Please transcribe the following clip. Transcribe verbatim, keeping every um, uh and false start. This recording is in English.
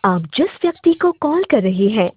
आप जिस व्यक्ति को कॉल कर रहे हैं